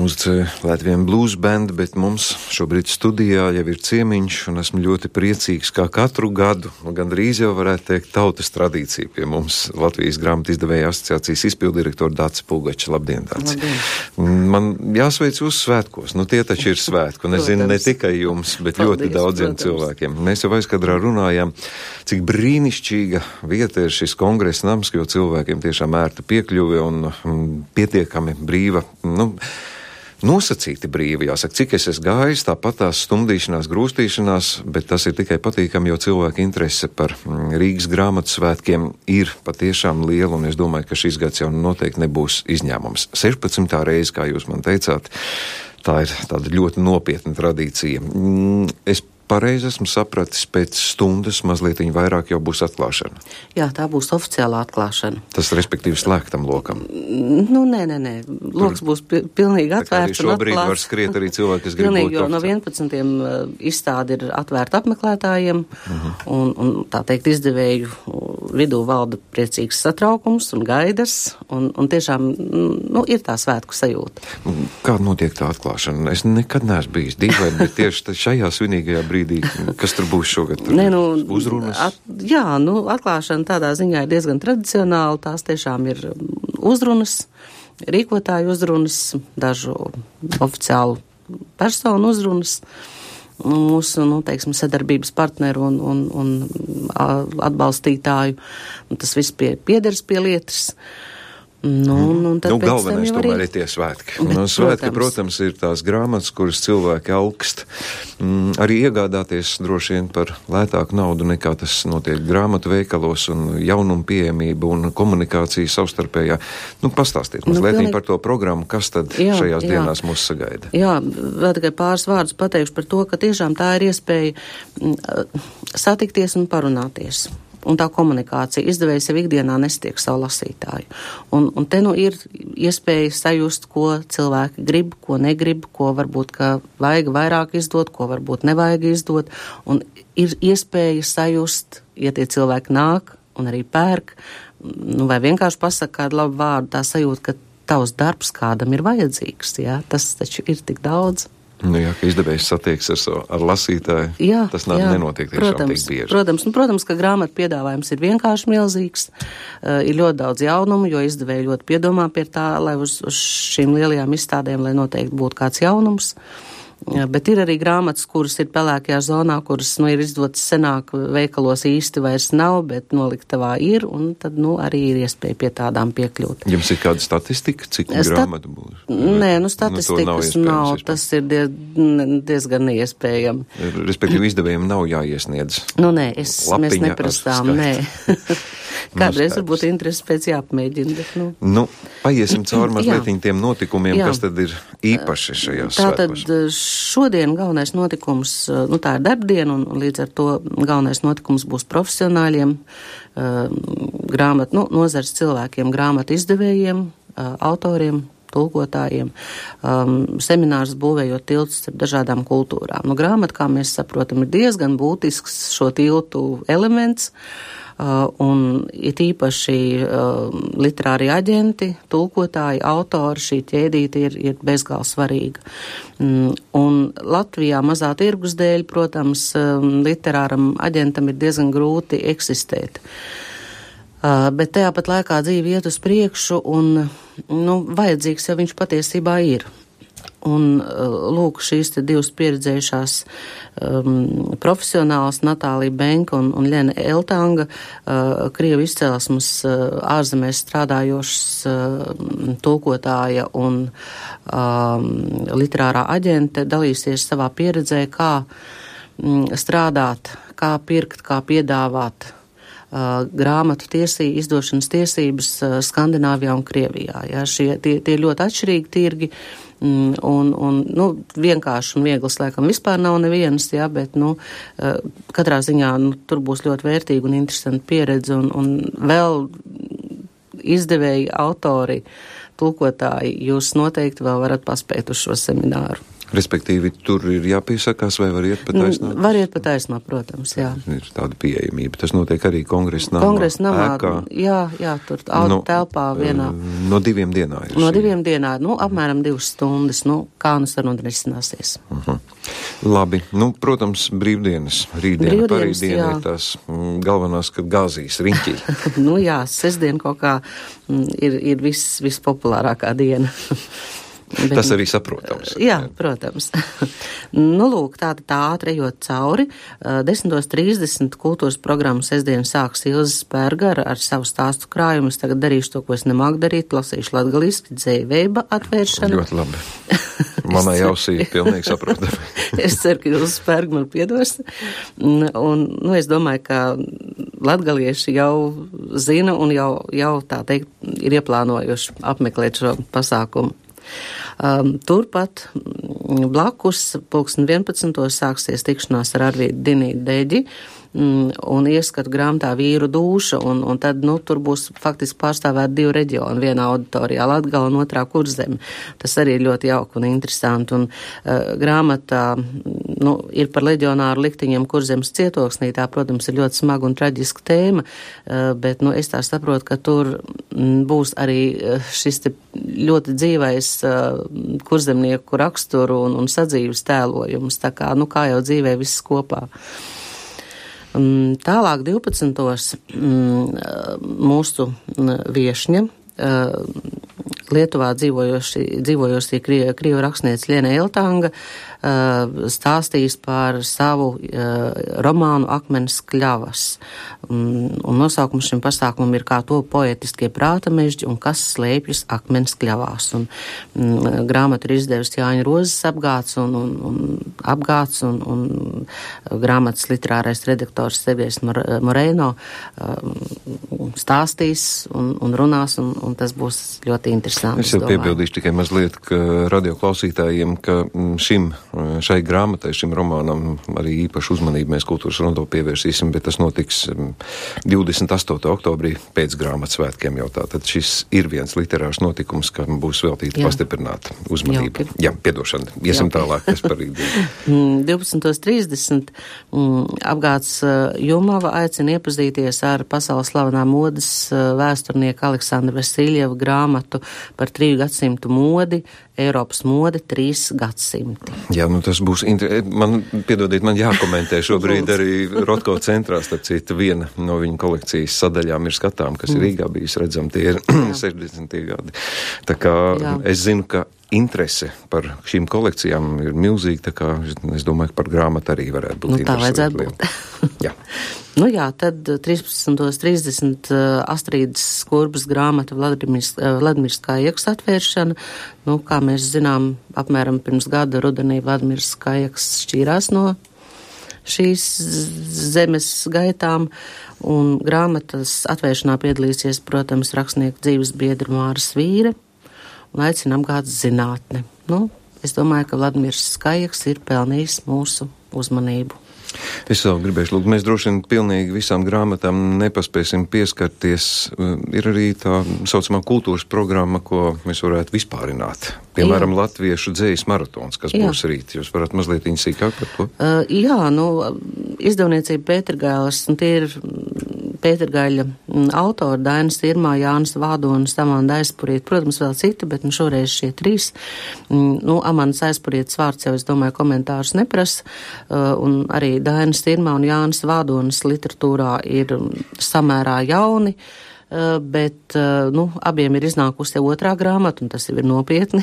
Muzicē Latvijas blues band, bet mums šobrīd studijā jau ir ciemiņš, un esmu ļoti priecīgs, kā katru gadu, gandrīz jau varētu teikt tautas tradīcija pie mums Latvijas grāmatu izdevēja asociācijas izpildirektora Dace Pugača. Labdien, Dace! Man jāsveic uz svētkos, tie taču ir svētku, un es zinu ne tikai jums, bet ļoti daudziem cilvēkiem. Mēs jau aizkadrā runājām, cik brīnišķīga vieta ir šis kongresa nams, jo cilvēkiem tiešām ērta piekļuve un pietiekami brīva, nosacīti brīvi, jāsaka, cik es esmu gājis, tāpat tās stumdīšanās, grūstīšanās, bet tas ir tikai patīkami, jo cilvēku interese par Rīgas grāmatu svētkiem ir patiešām liela, un es domāju, ka šis gads jau noteikti nebūs izņēmums. 16. reize, kā jūs man teicāt, tā ir tāda ļoti nopietna tradīcija. Es pareizi esmu sapratis, pēc stundas mazliet vairāk jau būs atklāšana. Jā, tā būs oficiālā atklāšana. Tas respektīvi slēgtam lokam. Nē. Loks būs pilnīgi atvērts un atklāts. Šobrīd var skriet arī cilvēki, kas grib būt. Jo no 11. izstāde ir atvērta apmeklētājiem, un tā teikt izdevēju vidū valda priecīgs satraukums un gaidas, un tiešām, ir tā svētku sajūta. Kā notiek tā atklāšana? Es nekad neesmu bijis dīvaini, bet tieši šajā svinīgajā brīdī, kas tur būs šogad? Uzrunas? Atklāšana tādā ziņā ir diezgan tradicionāla, tās tiešām ir uzrunas, rīkotāju uzrunas, dažu oficiālu personu uzrunas, mūsu, sadarbības partneru un atbalstītāju, un tas viss piederas pie lietas. Galvenais tomēr ir tie svētki. Svētki, protams, ir tās grāmatas, kuras cilvēki augst. Arī iegādāties droši vien par lētāku naudu nekā tas notiek grāmatu veikalos un jaunumu pieejamību un komunikāciju savstarpējā. Pastāstiet mazliet par to programmu, kas tad šajās dienās mūs sagaida. Jā, vēl tikai pāris vārdus pateikšu par to, ka tiešām tā ir iespēja satikties un parunāties. Un tā komunikācija izdevējs jau ikdienā nestiek savu lasītāju. Un te ir iespēja sajust, ko cilvēki grib, ko negrib, ko varbūt ka vajag vairāk izdot, ko varbūt nevajag izdot. Un ir iespēja sajust, ja tie cilvēki nāk un arī pērk, vai vienkārši pasaka kādu labu vārdu, tā sajūta, ka tavs darbs kādam ir vajadzīgs. Jā? Tas taču ir tik daudz. Ka izdevējs satiekas ar lasītāju, tas nenotiek tiešām tik bieži. Protams, ka grāmatu piedāvājums ir vienkārši milzīgs, ir ļoti daudz jaunumu, jo izdevēji ļoti piedomā pie tā, lai uz šīm lielajām izstādēm, lai noteikti būtu kāds jaunums. Bet ir arī grāmatas, kuras ir pelēkajā zonā, kuras ir izdotas senāk, veikalos īsti vairs nav, bet noliktavā ir, un tad arī ir iespēja pie tādām piekļūt. Jums ir kāda statistika, cik grāmatu būs? Nē, statistikas nav, tas ir diezgan neiespējami. Respektīvi izdevējiem nav jāiesniedz. Mēs neprastām, nē. Kādreiz varbūt interesi pēc jāpamēģina, bet paiesim cauri mazliet tiem notikumiem, kas tad ir īpaši šajās svētkos. Tātad šodien galvenais notikums, tā ir darbdiena, un līdz ar to galvenais notikums būs profesionāļiem, grāmatu, nozars cilvēkiem, grāmatu izdevējiem, autoriem, tulkotājiem, seminārs būvējot tiltus ar dažādām kultūrām. Grāmata, kā mēs saprotam, ir diezgan būtisks šo tiltu elements, un it īpaši literārie aģenti, tulkotāji, autori, šī ķēdīte ir bezgalīgi svarīga. Un Latvijā mazā tirgus dēļ, protams, literāram aģentam ir diezgan grūti eksistēt. Bet tajā pat laikā dzīve iet uz priekšu un, vajadzīgs jau viņš patiesībā ir. Un lūk, šīs te divas pieredzējušās profesionālas Natālija Benka un Lena Eltanga, Krievu izcelsmes ārzemēs strādājošas tulkotāja un literārā aģente dalīsies savā pieredzē, kā strādāt, kā pirkt, kā piedāvāt grāmatu izdošanas tiesības Skandināvijā un Krievijā. Jā, tie ļoti atšķirīgi tirgi, un vienkārši un viegls laikam vispār nav nevienas, jā, bet, katrā ziņā, tur būs ļoti vērtīga un interesanta pieredze, un vēl izdevēji, autori, tulkotāji, jūs noteikti vēl varat paspēt uz šo semināru. Respektīvi, tur ir jāpiesakās vai var iet pa taisnā? Var iet pa taisnā, protams, jā. Ir tāda pieejamība. Tas notiek arī Kongresa namā. Kongresa namā, ēkā. jā, tur telpā vienā. No 2 dienā ir. No 2 dienā, apmēram 2 stundas, kā nu saruna risināsies. Labi, protams, brīvdienas, rītdiena, parītdiena ir tās galvenās, kad gāzīs riņķī. Jā, sestdien kaut kā ir vispopulārākā diena. Tas arī saprotams. Jā, protams. Lūk, tā ātri ejot cauri. 10:30 kultūras programmu sestdien sāks Ilze Spērga ar savu stāstu krājumu. Es tagad darīšu to, ko es nemāku darīt, lasīšu latgaliski, Dzeja Veiba atvēršana. Ļoti labi. Manai ausī pilnīgi saprotami. Es ceru, ka Ilze Spērga man piedos. Un, es domāju, ka latgalieši jau zina un jau tā teikt ir ieplānojuši apmeklēt šo pasākumu. Turpat blakus 11:00 sāksies tikšanās ar Arvīdu Dinītu Deģi un ieskatu grāmatā Vīru dūša, un tad, tur būs faktiski pārstāvēt 2 reģioni vienā auditorijā, Latgala un otrā Kurzeme. Tas arī ir ļoti jauki un interesanti, un grāmatā, ir par leģionāru likteņiem Kurzemes cietoksnī, tā, protams, ir ļoti smaga un traģiska tēma, bet, es tā saprotu, ka tur būs arī šis te ļoti dzīvais kurzemnieku raksturu un sadzīves tēlojums, tā kā, kā jau dzīvē viss kopā. Tālāk 12. Mūsu viešņa, Lietuvā dzīvojošie krievu rakstniece Liena Eltanga stāstīs par savu romānu Akmens kļavas. Un nosaukums šim pasākumam ir Kā to poetiskie prāta mežģi un kas slēpjas akmens kļavās. Un grāmatu ir izdevis Jāņa Rozes apgāds un grāmatas literārais redaktors Sevies Moreino stāstīs un runās, un tas būs ļoti interesanti. Es jau piebildīšu tikai mazliet, ka radioklausītājiem, ka šai grāmatai, šim romānam arī īpašu uzmanību mēs Kultūras Rondo pievērsīsim, bet tas notiks 28. oktobrī pēc grāmatas svētkiem jau tā. Tad šis ir viens literārs notikums, kam būs veltīta pastiprināta uzmanība. Jauki. Jā, piedošana. Iesim tālāk, kas par rītdienu. 12:30 apgāds Jumava aicina iepazīties ar pasaules slavenā modes vēsturnieka Aleksandra Vasiljeva grāmatu par 3 gadsimtu modi, Eiropas mode 3 gadsimti. Jā, tas būs man jākomentē šobrīd arī Rotko centrā, starp citu, viena no viņa kolekcijas sadaļām ir skatām, kas ir Rīgā bijis redzam, tie ir 60. gadi. Tā kā es zinu, ka interese par šīm kolekcijām ir milzīga, tā kā es domāju, ka par grāmatu arī varētu būt tā vajadzētu būt. Jā. Tad 13:30 Astrīdas Skurbas grāmata Vladimirs Kājaks atvēršana. Kā mēs zinām, apmēram pirms gada rudenī Vladimirs Kājaks šķīrās no šīs zemes gaitām, un grāmatas atvēršanā piedalīsies, protams, rakstnieku dzīves biedra Māra Svīre un aicina apgādes zinātne. Es domāju, ka Vladimirs Kājaks ir pelnījis mūsu uzmanību. Es vēl gribēšu lūgt, mēs droši vien pilnīgi visām grāmatām nepaspēsim pieskarties. Ir arī tā saucamā kultūras programma, ko mēs varētu vispārināt. Piemēram, Latviešu dzejas maratons, kas būs rīt. Jūs varat mazliet sīkāk par to? Izdevniecība Pētergailas, un tie ir Pētergaļa autori Dainis Irmā, Jānis Vādonis, Amanda Aizpuriet, protams, vēl citi, bet šoreiz šie 3. Amandas Aizpurietas vārds jau, es domāju, komentārus neprasa, un arī Dainis Irmā un Jānis Vādonis literatūrā ir samērā jauni, bet, abiem ir iznākusi jau 2. grāmata, un tas jau ir nopietni.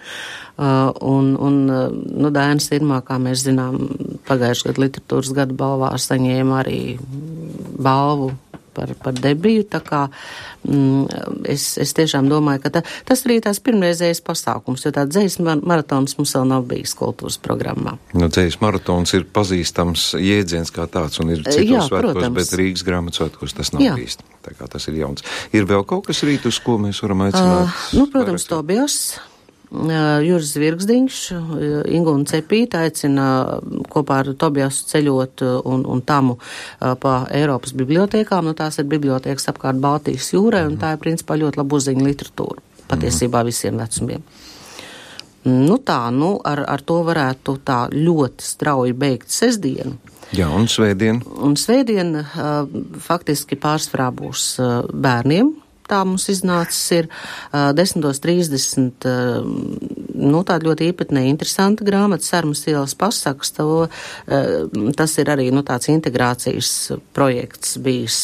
Dainis Irmā, kā mēs zinām, pagājušajā gadu literatūras gada balvā saņēma arī balvu par debiju, tā kā es tiešām domāju, ka tas arī tās pirmreizējais pasākums, jo tā dzejas maratons mums vēl nav bijis kultūras programmā. Dzejas maratons ir pazīstams jēdziens kā tāds, un ir citos svētkos, bet Rīgas grāmatu svētkos tas nav bijis. Tā kā tas ir jauns. Ir vēl kaut kas rīt, uz ko mēs varam aicināt? Protams, Tobijos. Juris Zvirgzdiņš, Inguna Cepīta aicina kopā ar Tobijasu ceļot un Tamu pa Eiropas bibliotēkām. Tās ir bibliotēkas apkārt Baltijas jūrai, un tā ir principā ļoti laba uzziņa literatūra, patiesībā visiem vecumiem. Ar to varētu tā ļoti strauji beigt sestdienu. Jā, un svētdien? Un svētdien faktiski pārsvarā būs bērniem. Tā mums iznācis ir 10:30, tāda ļoti īpatnē interesanta grāmata, Sarmas ielas pasakas, tas ir arī, tāds integrācijas projekts bijis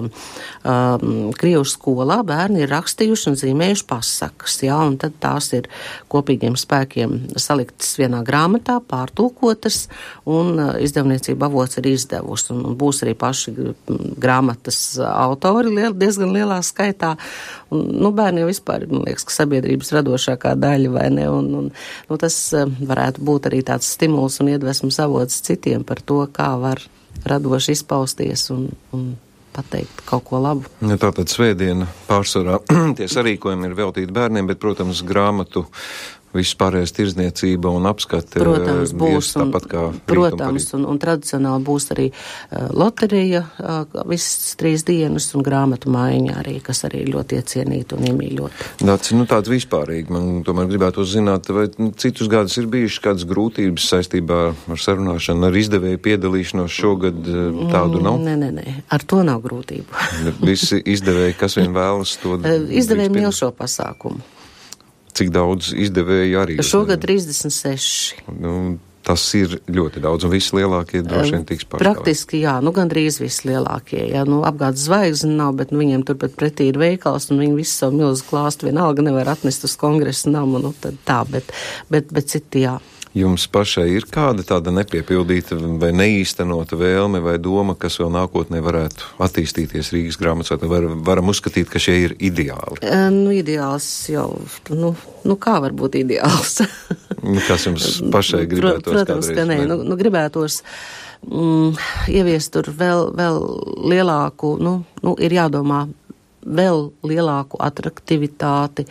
Krievu skolā, bērni ir rakstījuši un zīmējuši pasakas, un tad tās ir kopīgiem spēkiem saliktas vienā grāmatā, pārtulkotas, un izdevniecība Avots ir izdevusi, un būs arī paši grāmatas autori diezgan lielā skaitā. Bērni jau vispār, man liekas, ka sabiedrības radošākā daļa, vai ne, un tas varētu būt arī tāds stimuls un iedvesmas avots citiem par to, kā var radoši izpausties un pateikt kaut ko labu. Tātad svētdiena pārsvarā tie sarīkojumi ir veltīti bērniem, bet, protams, grāmatu viss pārējais tirdzniecība un apskate. Protams, būs, tāpat kā un tradicionāli būs arī loterija visas 3 dienas un grāmatu maiņa arī, kas arī ļoti iecienīta un iemīļota. Tāds vispārīgi, man tomēr gribētu uzzināt, vai citus gadus ir bijušas kādas grūtības saistībā ar sarunāšanu, ar izdevēju piedalīšanos šogad tādu nav? Nē, ar to nav grūtību. Visi izdevēji, kas vien vēlas to izdevēji mīl šo pasākumu. Cik daudz izdevēju arī? Šogad 36. Tas ir ļoti daudz, un visi lielākie droši vien tiks pārstāvēt. Praktiski, gandrīz visi lielākie. Apgādes zvaigzne nav, bet viņiem turpat pretī ir veikals, un viņi visu savu milzu klāstu vienalga nevar atnest uz kongresa namu, tad tā, bet citi, jā. Jums pašai ir kāda tāda nepiepildīta vai neīstenota vēlme vai doma, kas vēl nākotnē varētu attīstīties Rīgas grāmatsvētku? Varam uzskatīt, ka šie ir ideāli. Ideāls jau, kā var būt ideāls? Kas jums pašai gribētos? Protams, ka nē. Gribētos ieviest tur vēl lielāku, ir jādomā vēl lielāku atraktivitāti,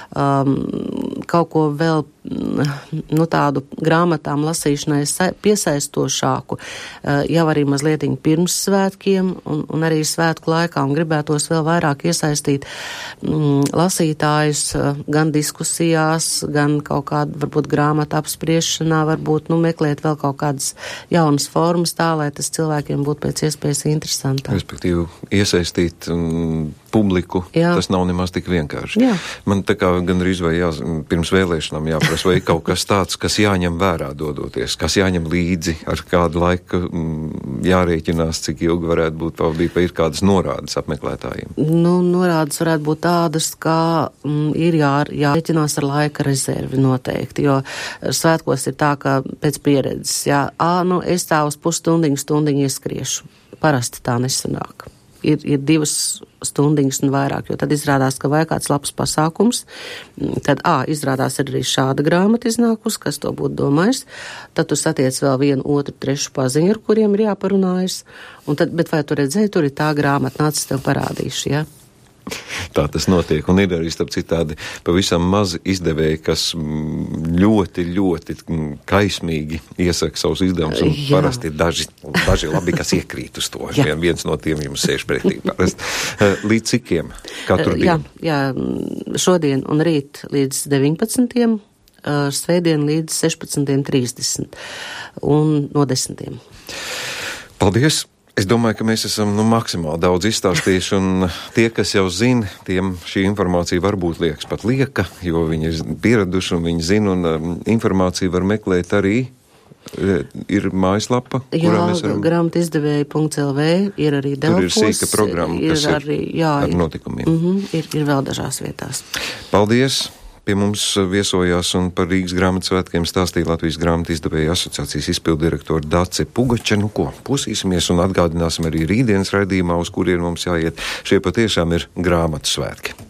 kaut ko vēl tādu grāmatām lasīšanai piesaistošāku, jau arī mazlietiņ pirms svētkiem un arī svētku laikā, un gribētos vēl vairāk iesaistīt lasītājus gan diskusijās, gan kaut kādu varbūt grāmatu apspriešanā, varbūt meklēt vēl kaut kādas jaunas formas tā, lai tas cilvēkiem būtu pēc iespējas interesantāk. Respektīvi, iesaistīt publiku, tas nav nemaz tik vienkārši. Jā. Man tā kā gandrīz vai pirms vēlēšanām jāprasa, vai kaut kas tāds, kas jāņem vērā dodoties, kas jāņem līdzi, ar kādu laiku jārēķinās, cik ilgi varētu būt pavadīt, vai ir kādas norādes apmeklētājiem? Norādes varētu būt tādas, ka ir jārēķinās ar laika rezervi noteikti, jo svētkos ir tā, ka pēc pieredzes, es tā uz pusstundiņu ieskriešu. Parasti tā nesanāk. Ir 2 stundiņas un vairāk, jo tad izrādās, ka vai kāds labs pasākums, tad izrādās arī šāda grāmata iznākus, kas to būtu domājis, tad tu satiec vēl 1, 2, 3 paziņu, ar kuriem ir jāparunājas, bet vai tu redzēji, tur ir tā grāmata, nāc tev parādīšu, jā? Tā tas notiek, un ir arī starp citādi pavisam mazi izdevēji, kas ļoti, ļoti kaismīgi iesaka savus izdevumus, un parasti ir daži labi, kas iekrīt uz to. Viens no tiem jums sēž pretī parasti. Līdz cikiem? Katru dienu? Jā, šodien un rīt līdz 19. Svētdien līdz 16.30 un no 10. Paldies! Es domāju, ka mēs esam maksimāli daudz izstāstījuši, un tie, kas jau zina, tiem šī informācija varbūt liekas pat lieka, jo viņi ir pieraduši un viņi zina, un informāciju var meklēt arī. Ir mājaslapa, kurā mēs varam... grāmatizdevēja.lv, ir arī Delfos. Tur ir sīka programma, kas ir arī, ar notikumiem. Ir vēl dažās vietās. Paldies! Pie mums viesojās un par Rīgas grāmatsvētkiem stāstīja Latvijas grāmatizdevēju asociācijas izpildirektora Dace Pugača. Pusīsimies un atgādināsim arī rītdienas raidījumā, uz kurien mums jāiet. Šie patiešām ir grāmatu svētki.